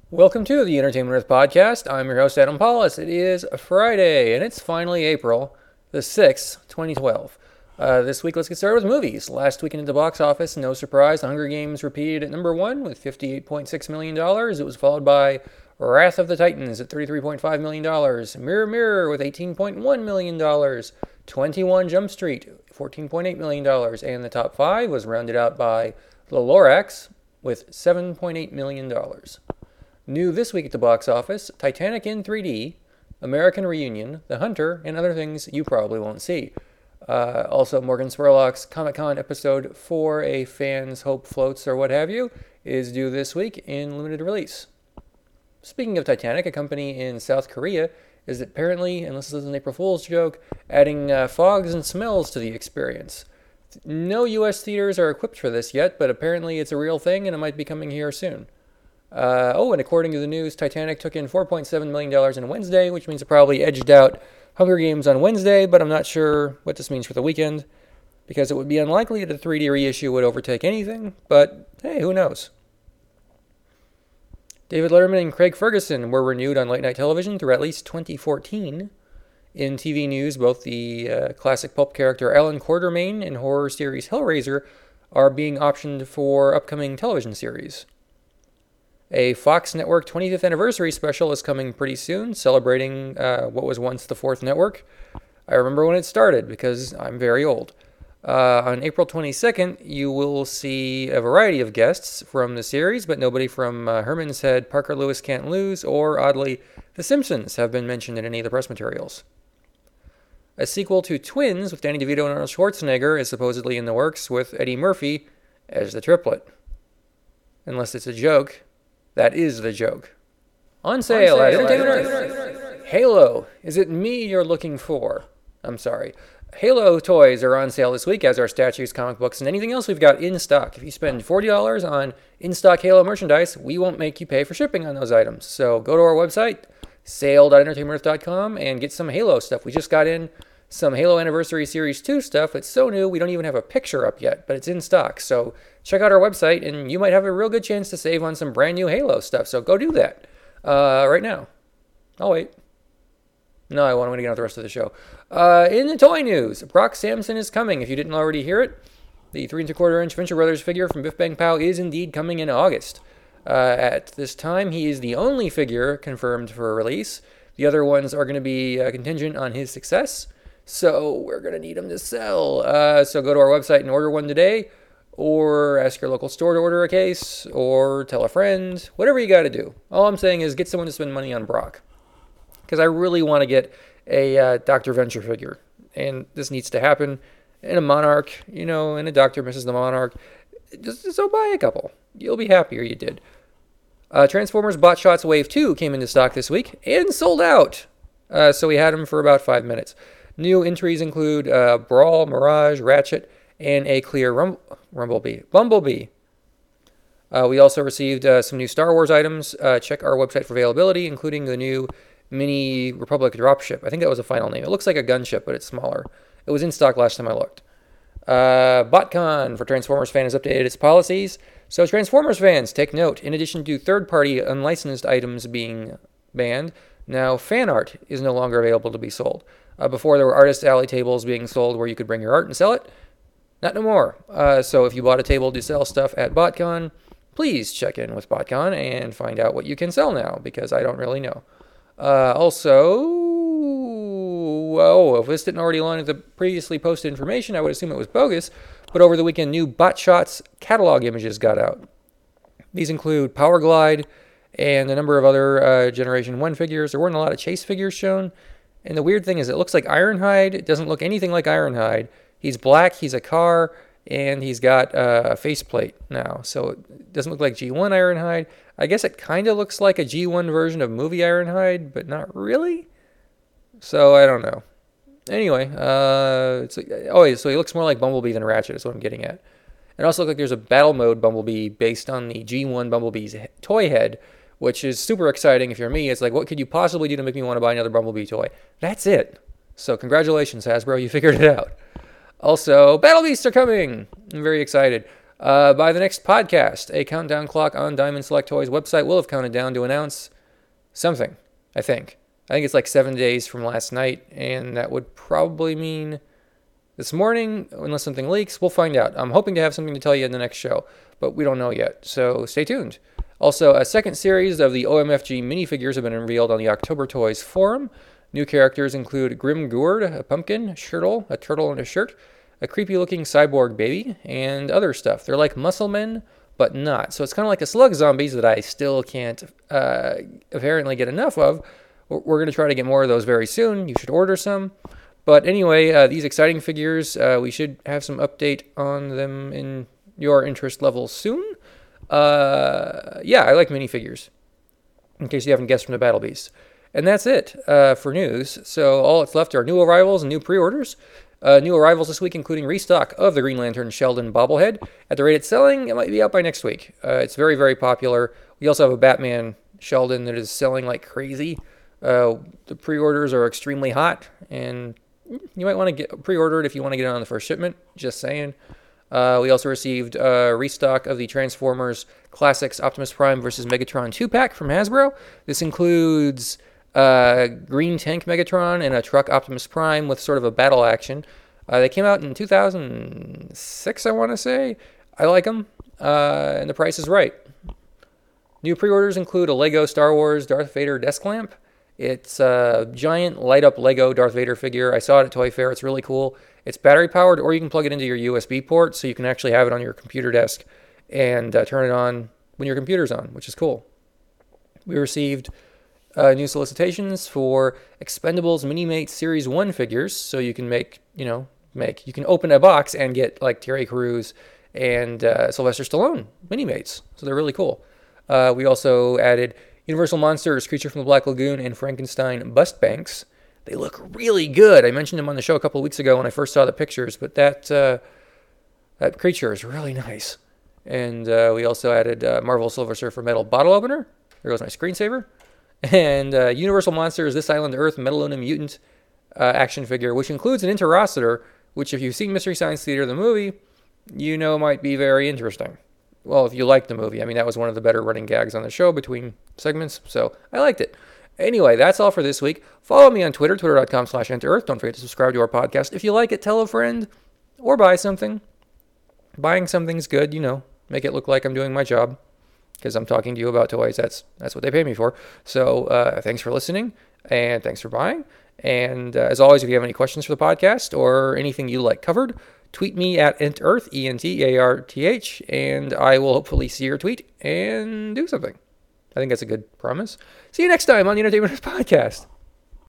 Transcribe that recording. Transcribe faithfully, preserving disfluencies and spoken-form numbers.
Welcome to the Entertainment Earth Podcast. I'm your host, Adam Paulus. It is Friday, and it's finally April the sixth, twenty twelve. Uh, this week, let's get started with movies. Last weekend at the box office, no surprise, The Hunger Games repeated at number one with fifty-eight point six million dollars. It was followed by Wrath of the Titans at thirty-three point five million dollars, Mirror Mirror with eighteen point one million dollars, twenty-one Jump Street, fourteen point eight million dollars, and the top five was rounded out by The Lorax with seven point eight million dollars. New this week at the box office, Titanic in three D, American Reunion, The Hunter, and other things you probably won't see. Uh, also, Morgan Spurlock's Comic-Con episode for A Fan's Hope Floats or what have you is due this week in limited release. Speaking of Titanic, a company in South Korea is apparently, and this is an April Fool's joke, adding uh, fogs and smells to the experience. No U S theaters are equipped for this yet, but apparently it's a real thing and it might be coming here soon. Uh, oh, and according to the news, Titanic took in four point seven million dollars on Wednesday, which means it probably edged out Hunger Games on Wednesday, but I'm not sure what this means for the weekend, because it would be unlikely that a three D reissue would overtake anything, but hey, who knows? David Letterman and Craig Ferguson were renewed on late-night television through at least twenty fourteen. In T V news, both the uh, classic pulp character Alan Quartermain and horror series Hellraiser are being optioned for upcoming television series. A Fox Network twenty-fifth anniversary special is coming pretty soon, celebrating uh, what was once the fourth network. I remember when it started because I'm very old. Uh, on April twenty-second, you will see a variety of guests from the series, but nobody from uh, Herman's Head, Parker Lewis Can't Lose, or, oddly, The Simpsons have been mentioned in any of the press materials. A sequel to Twins with Danny DeVito and Arnold Schwarzenegger is supposedly in the works with Eddie Murphy as the triplet. Unless it's a joke. That is the joke. On sale, On sale at Entertainment Earth. Halo. Is it me you're looking for? I'm sorry. Halo toys are on sale this week, as are statues, comic books, and anything else we've got in stock. If you spend forty dollars on in-stock Halo merchandise, we won't make you pay for shipping on those items. So go to our website, sale dot entertainment earth dot com, and get some Halo stuff. We just got in some Halo Anniversary Series two stuff. It's so new, we don't even have a picture up yet, but it's in stock. So check out our website, and you might have a real good chance to save on some brand new Halo stuff. So go do that uh, right now. I'll wait. No, I want to get on with the rest of the show. Uh, in the toy news, Brock Samson is coming. If you didn't already hear it, the three and three quarter inch Venture Brothers figure from Biff Bang Pow is indeed coming in August. Uh, at this time, he is the only figure confirmed for release. The other ones are going to be uh, contingent on his success. So we're going to need them to sell. Uh, so go to our website and order one today, or ask your local store to order a case, or tell a friend, whatever you got to do. All I'm saying is get someone to spend money on Brock, because I really want to get a uh, Doctor Venture figure, and this needs to happen. And a Monarch, you know, and a Doctor Missus the Monarch. Just so buy a couple. You'll be happier you did. Uh, Transformers Bot Shots Wave two came into stock this week and sold out. Uh, so we had them for about five minutes. New entries include uh, Brawl, Mirage, Ratchet, and a clear Rum- Rumblebee. Bumblebee. Uh, we also received uh, some new Star Wars items. Uh, check our website for availability, including the new Mini Republic dropship. I think that was a final name. It looks like a gunship, but it's smaller. It was in stock last time I looked. Uh, BotCon for Transformers fans has updated its policies. So Transformers fans, take note. In addition to third-party unlicensed items being banned, now fan art is no longer available to be sold. Uh, before, there were artist alley tables being sold where you could bring your art and sell it. Not no more. Uh, so if you bought a table to sell stuff at BotCon, please check in with BotCon and find out what you can sell now, because I don't really know. Uh, also, oh, if this didn't already align with the previously posted information, I would assume it was bogus, but over the weekend, new BotShots catalog images got out. These include Power Glide and a number of other uh, Generation one figures. There weren't a lot of Chase figures shown. And the weird thing is, it looks like Ironhide. It doesn't look anything like Ironhide. He's black, he's a car, and he's got uh, a faceplate now. So it doesn't look like G one Ironhide. I guess it kind of looks like a G one version of movie Ironhide, but not really. So I don't know. Anyway, uh, it's, oh, so he looks more like Bumblebee than Ratchet is what I'm getting at. It also looks like there's a battle mode Bumblebee based on the G one Bumblebee's toy head, which is super exciting if you're me. It's like, what could you possibly do to make me want to buy another Bumblebee toy? That's it. So congratulations, Hasbro. You figured it out. Also, Battle Beasts are coming. I'm very excited. Uh, by the next podcast, a countdown clock on Diamond Select Toys website will have counted down to announce something, I think. I think it's like seven days from last night, and that would probably mean this morning, unless something leaks. We'll find out. I'm hoping to have something to tell you in the next show, but we don't know yet, so stay tuned. Also, a second series of the O M F G minifigures have been unveiled on the October Toys forum. New characters include Grim Gourd, a pumpkin, Shirtle, a turtle in a shirt, a creepy-looking cyborg baby, and other stuff. They're like muscle men, but not. So it's kind of like the slug zombies that I still can't uh, apparently get enough of. We're going to try to get more of those very soon. You should order some. But anyway, uh, these exciting figures, uh, we should have some update on them in your interest level soon. Uh, yeah, I like minifigures, in case you haven't guessed from the Battle Beast. And that's it uh, for news. So all that's left are new arrivals and new pre-orders. Uh, new arrivals this week, including restock of the Green Lantern Sheldon bobblehead. At the rate it's selling, it might be out by next week. Uh, it's very, very popular. We also have a Batman Sheldon that is selling like crazy. Uh, the pre-orders are extremely hot, and you might want to get pre-order it if you want to get it on the first shipment. Just saying. Uh, we also received a restock of the Transformers Classics Optimus Prime versus Megatron two-pack from Hasbro. This includes uh, Green Tank Megatron and a Truck Optimus Prime with sort of a battle action. Uh, they came out in two thousand six, I want to say. I like them, uh, and the price is right. New pre-orders include a Lego Star Wars Darth Vader desk lamp. It's a giant light-up Lego Darth Vader figure. I saw it at Toy Fair. It's really cool. It's battery-powered, or you can plug it into your U S B port, so you can actually have it on your computer desk and uh, turn it on when your computer's on, which is cool. We received uh, new solicitations for Expendables Mini-Mate Series one figures, so you can make, you know, make, you can open a box and get, like, Terry Crews and uh, Sylvester Stallone Mini-Mates, so they're really cool. Uh, we also added Universal Monsters, Creature from the Black Lagoon, and Frankenstein Bust Banks. They look really good. I mentioned them on the show a couple of weeks ago when I first saw the pictures, but that uh, that creature is really nice. And uh, we also added uh, Marvel Silver Surfer Metal Bottle Opener. There goes my screensaver. And uh, Universal Monsters This Island Earth Metaluna Mutant uh, action figure, which includes an Interocitor, which if you've seen Mystery Science Theater, the movie, you know might be very interesting. Well, if you like the movie. I mean, that was one of the better running gags on the show between segments, so I liked it. Anyway, that's all for this week. Follow me on Twitter, twitter.com slash enterearth. Don't forget to subscribe to our podcast. If you like it, tell a friend or buy something. Buying something's good, you know. Make it look like I'm doing my job because I'm talking to you about toys. That's that's what they pay me for. So uh, thanks for listening and thanks for buying. And uh, as always, if you have any questions for the podcast or anything you like covered, tweet me at entearth, E N T A R T H, and I will hopefully see your tweet and do something. I think that's a good promise. See you next time on the Entertainment Podcast.